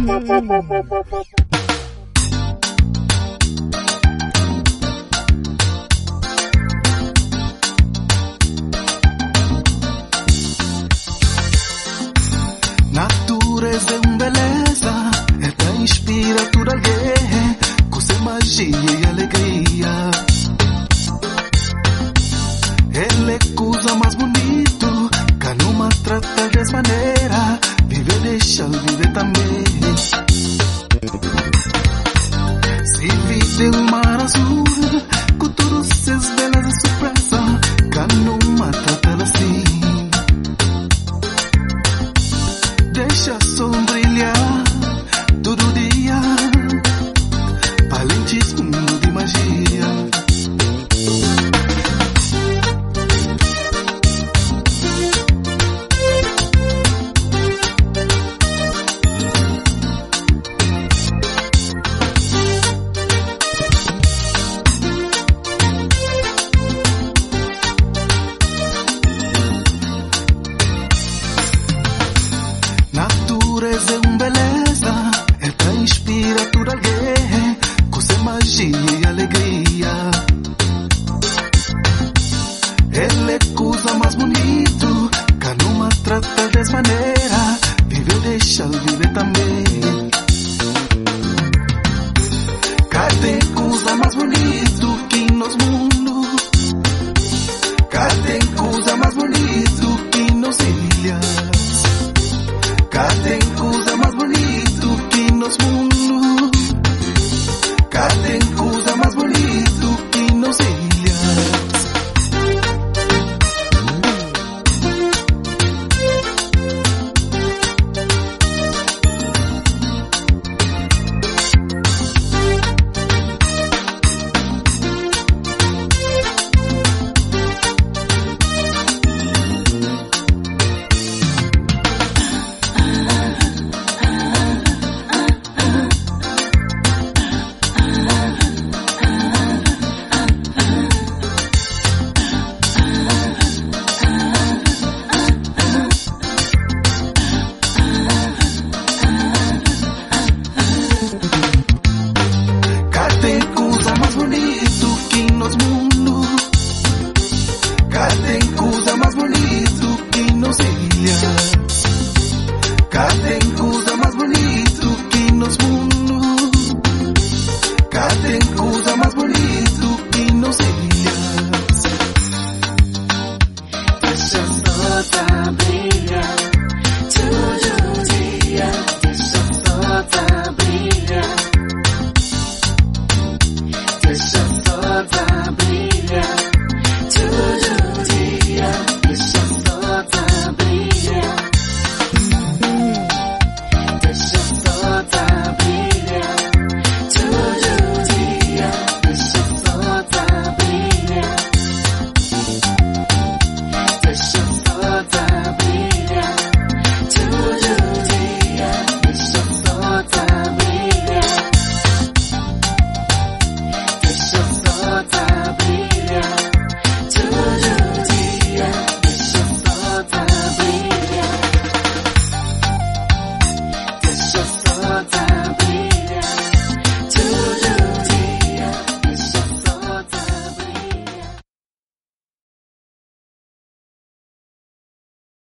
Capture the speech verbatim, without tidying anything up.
Natureza é uma beleza, ela inspira tudo alguém, com sua magia e alegria. Ele é coisa mais bonito, que não trata dessa maneira, viver deixa viver também. Se vive um mar azul, com todos seus belas e surpresa, que não trata assim. Deixa o sol brilhar todo dia, valentes mundo de magia. Natureza é um